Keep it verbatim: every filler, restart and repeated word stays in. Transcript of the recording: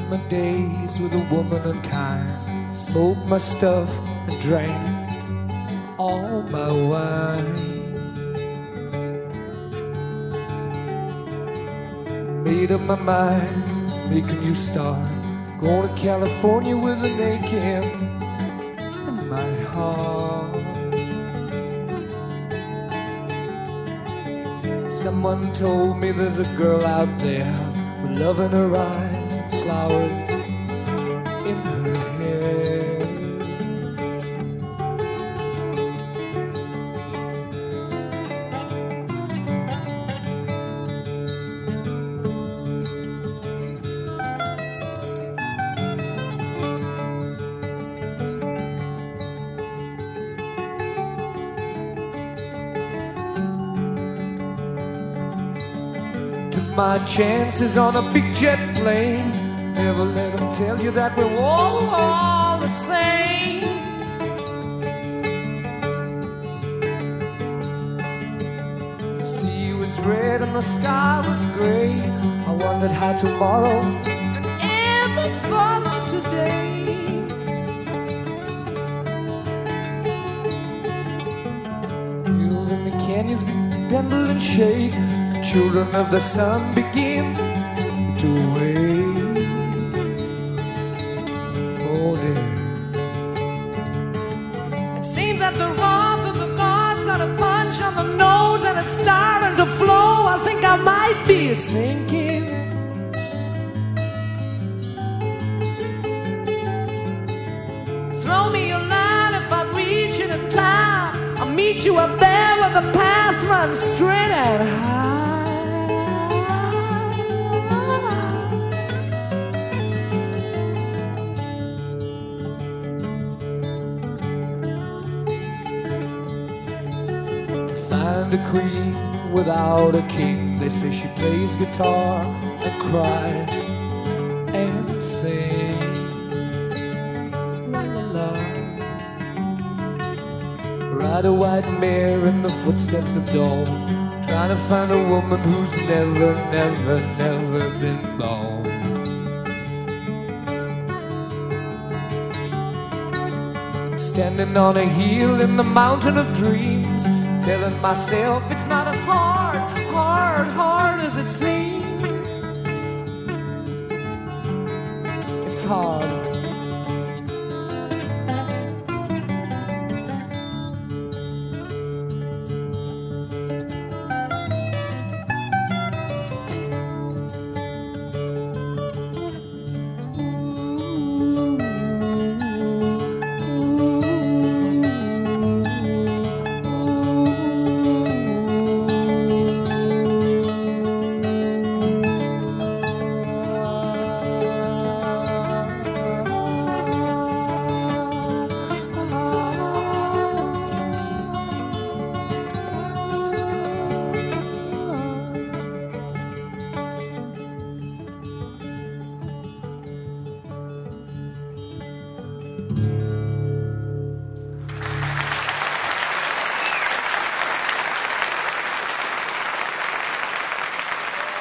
my days with a woman unkind, smoked my stuff and drank all my wine. Made up my mind, make a new start, going to California with an aching in my heart. Someone told me there's a girl out there with love in her eyes and flowers in her hair. My chances on a big jet plane, never let them tell you that we're all, all the same. The sea was red and the sky was gray. I wondered how tomorrow could ever follow today. Hills and the canyons bend and shake. Children of the sun begin to wake. Oh dear. It seems that the wrath of the gods got a punch on the nose and it's starting to flow. I think I might be sinking. Throw me a line if I reach it in time. I'll meet you up there where the paths run straight and high. Find a queen without a king. They say she plays guitar and cries and sings. La la la. Ride a white mare in the footsteps of dawn, trying to find a woman who's never, never, never been born. Standing on a hill in the mountain of dreams, telling myself it's not as hard, hard, hard as it seems. It's hard.